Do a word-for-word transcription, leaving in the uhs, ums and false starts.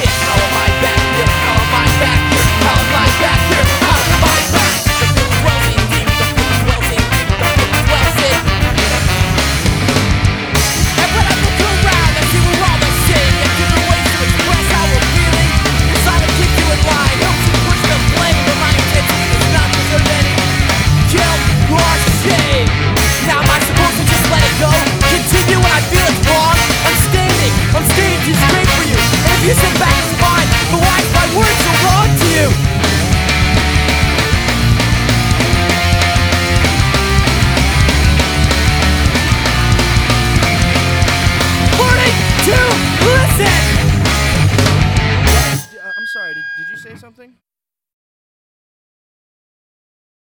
How am I back here? How am I back here? How am I back here? How am I back? The feeling's well seen deep, the feeling's well seen deep, the feeling's well seen. And when I look around, I see we're all the same. Yet different ways to express how we're feeling. Decided to keep you in line, helps you push the blame. But my intention is not to deserve any guilt or shame. Now am I supposed to just let it go? Continue when I feel it's wrong? I'm standing, I'm staying too straight for you. And if you sit back, it's fine. But why is my word so wrong to you? Learning to listen! Uh, I'm sorry, did, did you say something?